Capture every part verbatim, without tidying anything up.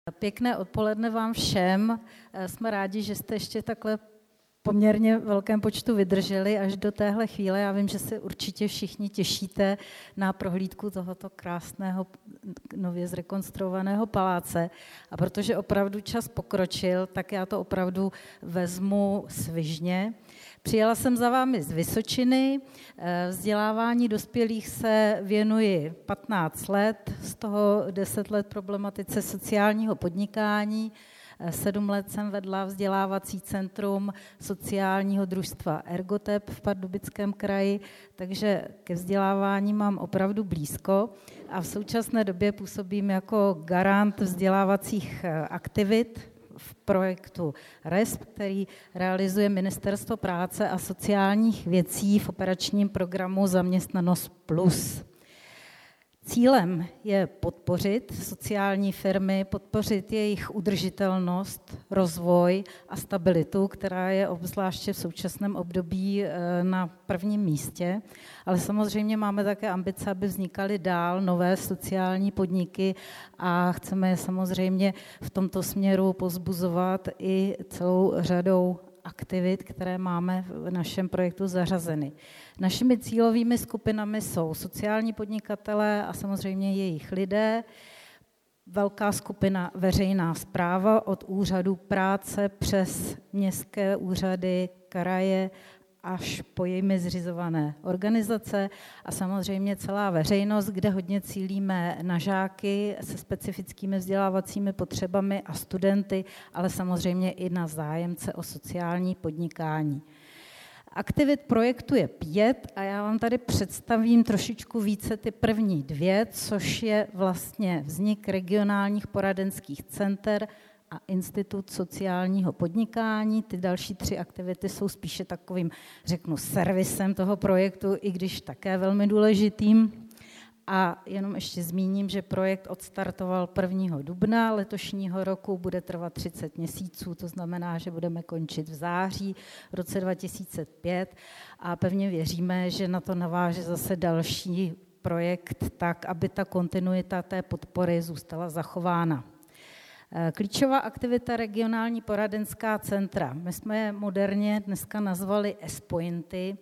Pěkné odpoledne vám všem. Jsme rádi, že jste ještě takhle poměrně velkém počtu vydrželi až do téhle chvíle. Já vím, že se určitě všichni těšíte na prohlídku tohoto krásného, nově zrekonstruovaného paláce. A protože opravdu čas pokročil, tak já to opravdu vezmu svižně. Přijela jsem za vámi z Vysočiny, vzdělávání dospělých se věnuji patnáct let, z toho deset let problematice sociálního podnikání, sedm let jsem vedla vzdělávací centrum sociálního družstva Ergotep v Pardubickém kraji, takže ke vzdělávání mám opravdu blízko a v současné době působím jako garant vzdělávacích aktivit v projektu R E S P, který realizuje Ministerstvo práce a sociálních věcí v operačním programu Zaměstnanost plus. Cílem je podpořit sociální firmy, podpořit jejich udržitelnost, rozvoj a stabilitu, která je obzvláště v současném období na prvním místě. Ale samozřejmě máme také ambice, aby vznikaly dál nové sociální podniky a chceme je samozřejmě v tomto směru povzbuzovat i celou řadou aktivit, které máme v našem projektu zařazeny. Našimi cílovými skupinami jsou sociální podnikatelé a samozřejmě jejich lidé, velká skupina veřejná správa od úřadu práce přes městské úřady, kraje až po jimi zřizované organizace a samozřejmě celá veřejnost, kde hodně cílíme na žáky se specifickými vzdělávacími potřebami a studenty, ale samozřejmě i na zájemce o sociální podnikání. Aktivit projektu je pět a já vám tady představím trošičku více ty první dvě, což je vlastně vznik regionálních poradenských center a Institut sociálního podnikání. Ty další tři aktivity jsou spíše takovým, řeknu, servisem toho projektu, i když také velmi důležitým. A jenom ještě zmíním, že projekt odstartoval prvního dubna letošního roku, bude trvat třicet měsíců, to znamená, že budeme končit v září v roce dva tisíce pět a pevně věříme, že na to naváže zase další projekt tak, aby ta kontinuita té podpory zůstala zachována. Klíčová aktivita regionální poradenská centra. My jsme je moderně dneska nazvali S-Pointy.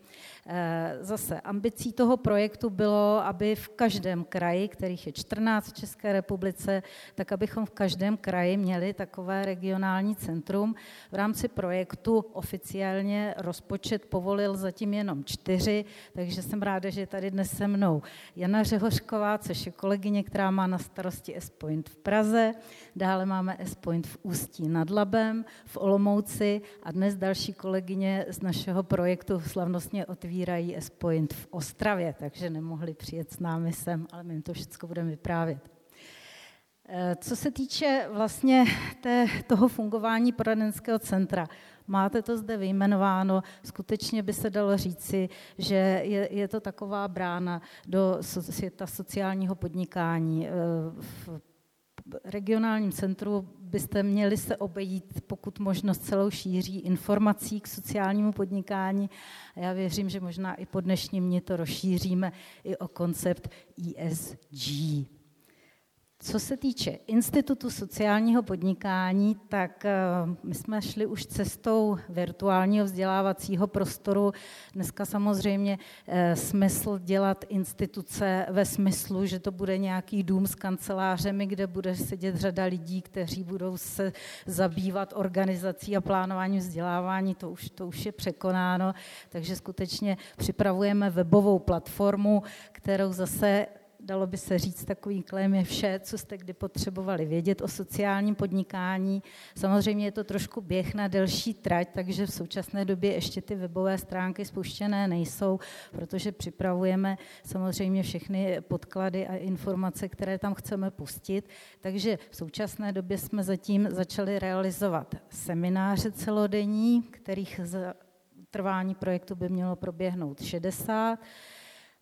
Zase ambicí toho projektu bylo, aby v každém kraji, kterých je čtrnáct v České republice, tak abychom v každém kraji měli takové regionální centrum. V rámci projektu oficiálně rozpočet povolil zatím jenom čtyři, takže jsem ráda, že je tady dnes se mnou Jana Řehořková, což je kolegyně, která má na starosti S-Point v Praze. Dále máme S-Point v Ústí nad Labem, v Olomouci a dnes další kolegyně z našeho projektu slavnostně otvírají S-Point v Ostravě, takže nemohli přijet s námi sem, ale my jim to všechno budeme vyprávět. Co se týče vlastně té, toho fungování poradenského centra, máte to zde vyjmenováno, skutečně by se dalo říci, že je, je to taková brána do světa sociálního podnikání. V regionálním centru byste měli se obejít, pokud možno celou šíří informací k sociálnímu podnikání. A já věřím, že možná i po dnešním dni to rozšíříme i o koncept E S G. Co se týče Institutu sociálního podnikání, tak my jsme šli už cestou virtuálního vzdělávacího prostoru. Dneska samozřejmě smysl dělat instituce ve smyslu, že to bude nějaký dům s kancelářemi, kde bude sedět řada lidí, kteří budou se zabývat organizací a plánováním vzdělávání, to už, to už je překonáno. Takže skutečně připravujeme webovou platformu, kterou zase dalo by se říct, takový klém je vše, co jste kdy potřebovali vědět o sociálním podnikání. Samozřejmě je to trošku běh na delší trať, takže v současné době ještě ty webové stránky spuštěné nejsou, protože připravujeme samozřejmě všechny podklady a informace, které tam chceme pustit. Takže v současné době jsme zatím začali realizovat semináře celodenní, kterých za trvání projektu by mělo proběhnout šedesát.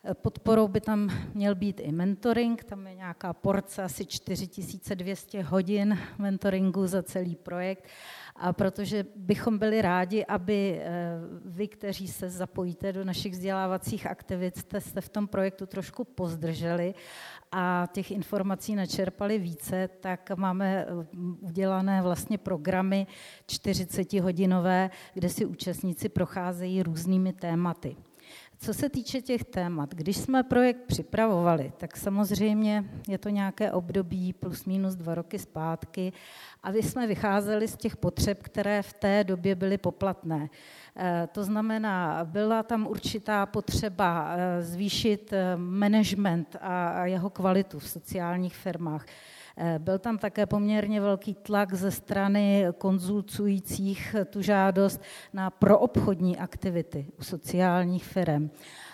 Podporou by tam měl být i mentoring, tam je nějaká porce, asi čtyři tisíce dvě stě hodin mentoringu za celý projekt. A protože bychom byli rádi, aby vy, kteří se zapojíte do našich vzdělávacích aktivit, jste se v tom projektu trošku pozdrželi a těch informací načerpali více, tak máme udělané vlastně programy čtyřicetihodinové, kde si účastníci procházejí různými tématy. Co se týče těch témat, když jsme projekt připravovali, tak samozřejmě je to nějaké období plus minus dva roky zpátky a my jsme vycházeli z těch potřeb, které v té době byly poplatné. To znamená, byla tam určitá potřeba zvýšit management a jeho kvalitu v sociálních firmách. Byl tam také poměrně velký tlak ze strany konzultujících tu žádost na proobchodní aktivity u sociálních firem.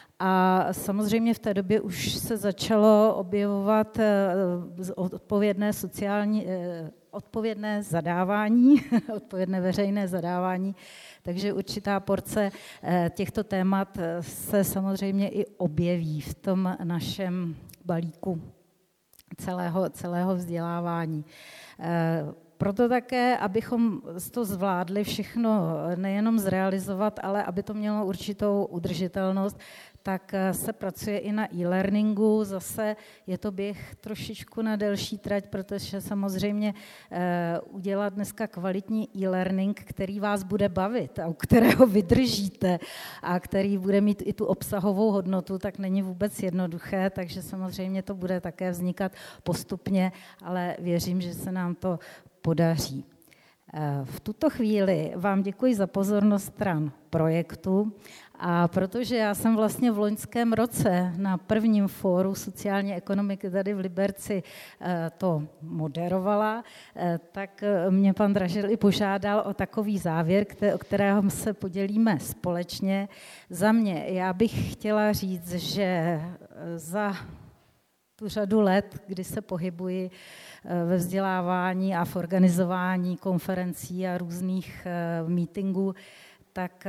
A samozřejmě v té době už se začalo objevovat odpovědné sociální, odpovědné zadávání, odpovědné veřejné zadávání, takže určitá porce těchto témat se samozřejmě i objeví v tom našem balíku celého, celého vzdělávání. Proto také, abychom to zvládli všechno nejenom zrealizovat, ale aby to mělo určitou udržitelnost, tak se pracuje i na e-learningu. Zase je to běh trošičku na delší trať, protože samozřejmě udělat dneska kvalitní e-learning, který vás bude bavit a u kterého vydržíte a který bude mít i tu obsahovou hodnotu, tak není vůbec jednoduché, takže samozřejmě to bude také vznikat postupně, ale věřím, že se nám to podaří. V tuto chvíli vám děkuji za pozornost stran projektu a protože já jsem vlastně v loňském roce na prvním fóru sociální ekonomiky tady v Liberci to moderovala, tak mě pan Dražil i požádal o takový závěr, o kterého se podělíme společně. Za mě, já bych chtěla říct, že za tu řadu let, kdy se pohybuji ve vzdělávání a v organizování konferencí a různých meetingů, tak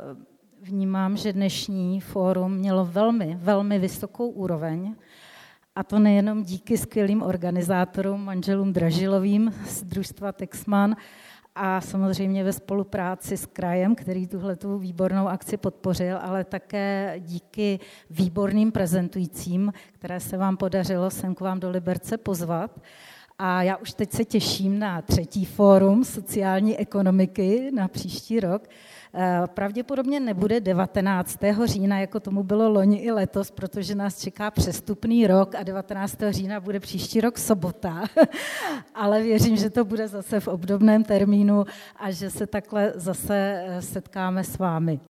vnímám, že dnešní fórum mělo velmi, velmi vysokou úroveň. A to nejenom díky skvělým organizátorům, manželům Dražilovým z družstva Texman a samozřejmě ve spolupráci s krajem, který tuhletu výbornou akci podpořil, ale také díky výborným prezentujícím, které se vám podařilo sem k vám do Liberce pozvat. A já už teď se těším na třetí fórum sociální ekonomiky na příští rok. Pravděpodobně nebude devatenáctého října, jako tomu bylo loni i letos, protože nás čeká přestupný rok a devatenáctého října bude příští rok sobota. Ale věřím, že to bude zase v obdobném termínu a že se takhle zase setkáme s vámi.